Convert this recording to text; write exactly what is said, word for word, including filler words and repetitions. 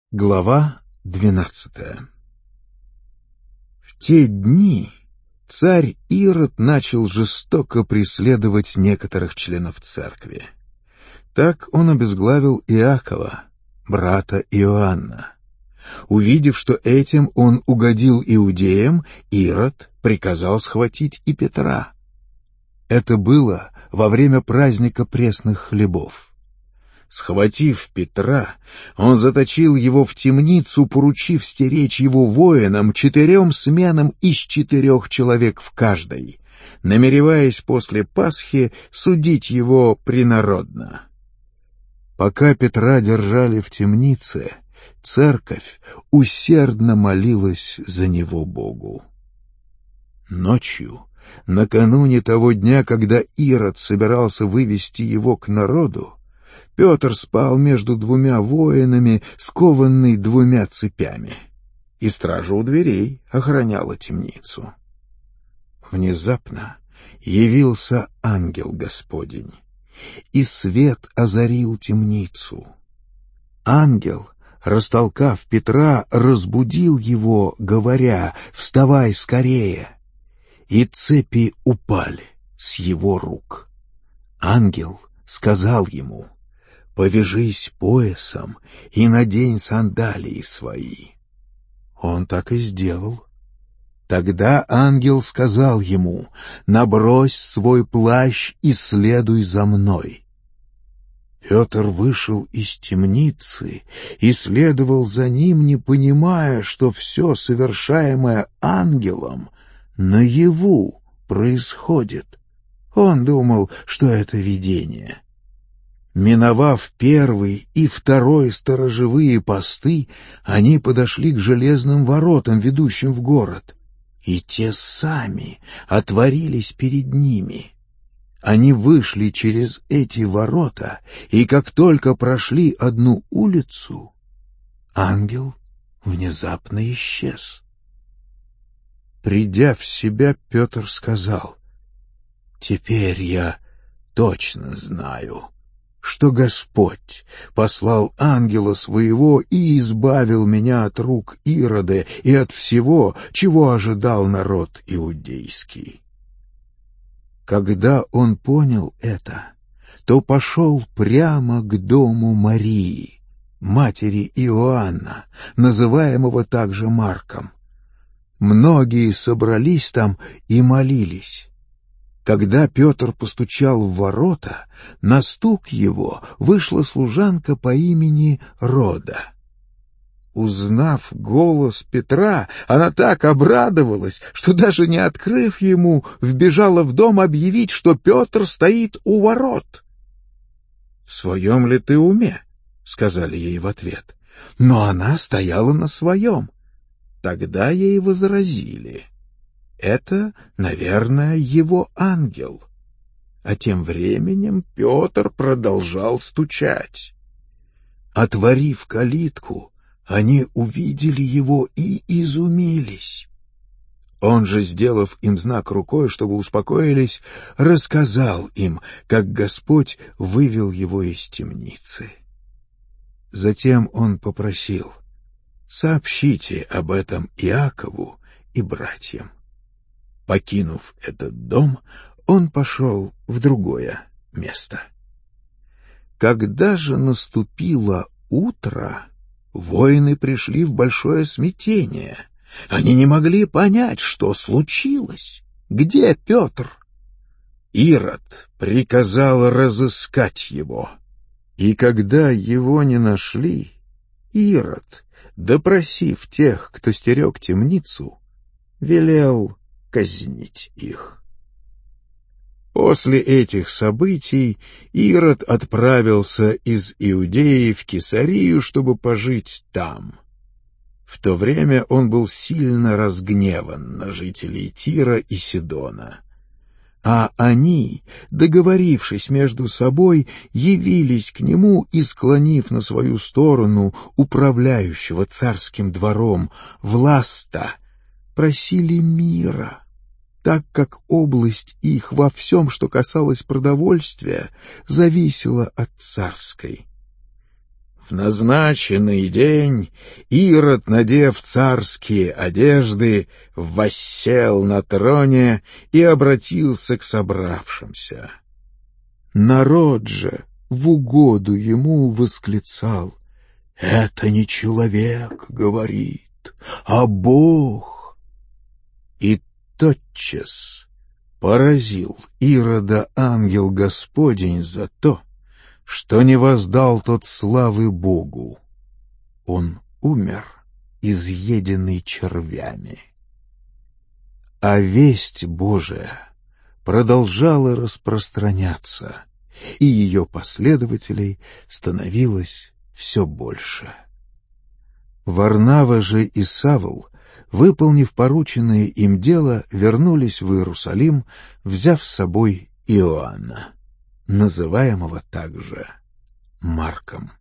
Глава двенадцатая. В те дни царь Ирод начал жестоко преследовать некоторых членов церкви. Так он обезглавил Иакова, брата Иоанна. Увидев, что этим он угодил иудеям, Ирод приказал схватить и Петра. Это было во время праздника пресных хлебов. Схватив Петра, он заточил его в темницу, поручив стеречь его воинам, четырем сменам из четырех человек в каждой, намереваясь после Пасхи судить его принародно. Пока Петра держали в темнице, церковь усердно молилась за него Богу. Ночью, накануне того дня, когда Ирод собирался вывести его к народу, Петр спал между двумя воинами, скованный двумя цепями, и стража у дверей охраняла темницу. Внезапно явился ангел Господень, и свет озарил темницу. Ангел, растолкав Петра, разбудил его, говоря: «Вставай скорее!» И цепи упали с его рук. Ангел сказал ему: «Повяжись поясом и надень сандалии свои». Он так и сделал. Тогда ангел сказал ему: «Набрось свой плащ и следуй за мной». Петр вышел из темницы и следовал за ним, не понимая, что все совершаемое ангелом наяву происходит. Он думал, что это видение. Миновав первый и второй сторожевые посты, они подошли к железным воротам, ведущим в город, и те сами отворились перед ними. Они вышли через эти ворота, и как только прошли одну улицу, ангел внезапно исчез. Придя в себя, Петр сказал: «Теперь я точно знаю, что Господь послал ангела своего и избавил меня от рук Ирода и от всего, чего ожидал народ иудейский». Когда он понял это, то пошел прямо к дому Марии, матери Иоанна, называемого также Марком. Многие собрались там и молились. Когда Петр постучал в ворота, на стук его вышла служанка по имени Рода. Узнав голос Петра, она так обрадовалась, что даже не открыв ему, вбежала в дом объявить, что Петр стоит у ворот. «В своем ли ты уме?» — сказали ей в ответ. Но она стояла на своем. Тогда ей возразили: «Это, наверное, его ангел». А тем временем Петр продолжал стучать. Отворив калитку, они увидели его и изумились. Он же, сделав им знак рукой, чтобы успокоились, рассказал им, как Господь вывел его из темницы. Затем он попросил: «Сообщите об этом Иакову и братьям». Покинув этот дом, он пошел в другое место. Когда же наступило утро, воины пришли в большое смятение. Они не могли понять, что случилось. Где Петр? Ирод приказал разыскать его. И когда его не нашли, Ирод, допросив тех, кто стерег темницу, велел казнить их. После этих событий Ирод отправился из Иудеи в Кесарию, чтобы пожить там. В то время он был сильно разгневан на жителей Тира и Сидона. А они, договорившись между собой, явились к нему и, склонив на свою сторону управляющего царским двором Власта, просили мира, так как область их во всем, что касалось продовольствия, зависела от царской. В назначенный день Ирод, надев царские одежды, воссел на троне и обратился к собравшимся. Народ же в угоду ему восклицал: «Это не человек говорит, а Бог!» И тотчас поразил Ирода ангел Господень за то, что не воздал тот славы Богу. Он умер, изъеденный червями. А весть Божия продолжала распространяться, и ее последователей становилось все больше. Варнава же и Савл, выполнив порученное им дело, вернулись в Иерусалим, взяв с собой Иоанна, называемого также Марком.